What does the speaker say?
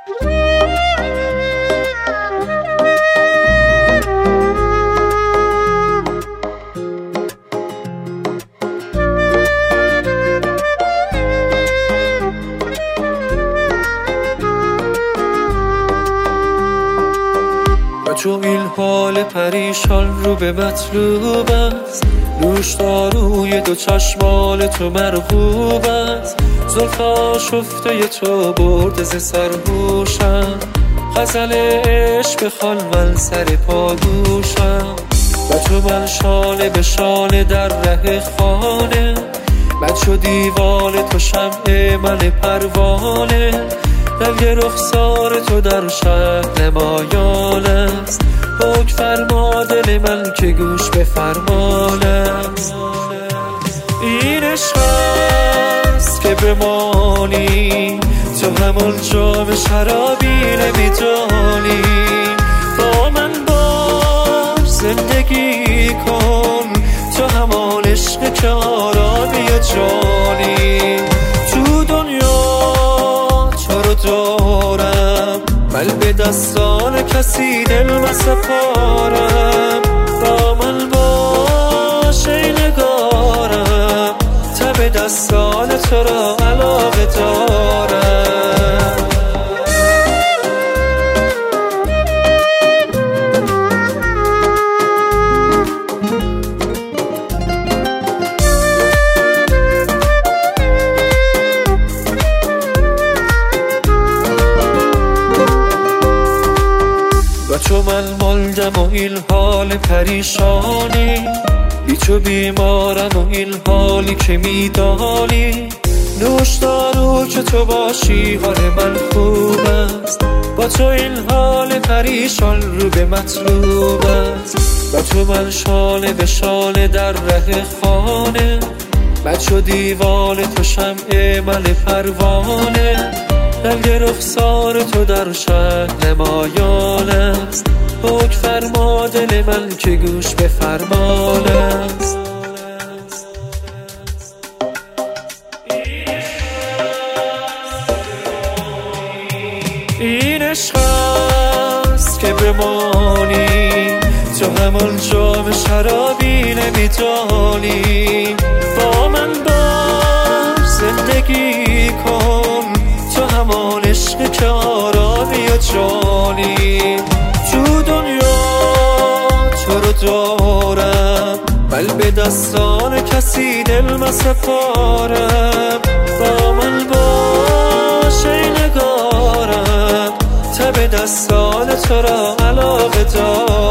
چون این حال پریشان رو به مطلوب است، نوشداروی دو چشمان تو مرغوب است. زلفا شفته تو برده ز سرهوشم، غزل عشق بخوان من سر پاگوشم. و تو من شانه به شانه در ره خانه، من شو دیوانه تو شمع من پروانه. رنگ رخسار تو در شهر نمایان است، حکم فرما دل من که گوش به فرمان است. این عشق است که بمانی تو همون جام شرابی نمیدانی. با من باش زندگی کن، تو همان عشق که آرامی جانی. تو دنیا دارم من به دستان کسی دل مسپارم. با من باش ای نگارم، تب دستان تو را علاقه دارم. تو من مالدم و این حال پریشانی، بی تو بیمارم و این حالی که میدانی. نوشدارو که تو باشی حال من خوب است، با تو این حال پریشان رو به مطلوب است. و تو من شانه به شانه در ره خانه، من شو دیوانه تو شمع من پروانه. رنگ رخسار تو در شهر نمایان است، حکم فرما دل من که گوش به فرمان است. این عشق است که بمانی تو همون جام شرابی نمیدانی. با من باش زندگی کن، تو همان عشق که آرامی و جانی. تو دنیا تو رو دارم، من به دستان کسی دل مسپارم. با من باش ای نگارم، تب دستان تو را علاقه دارم.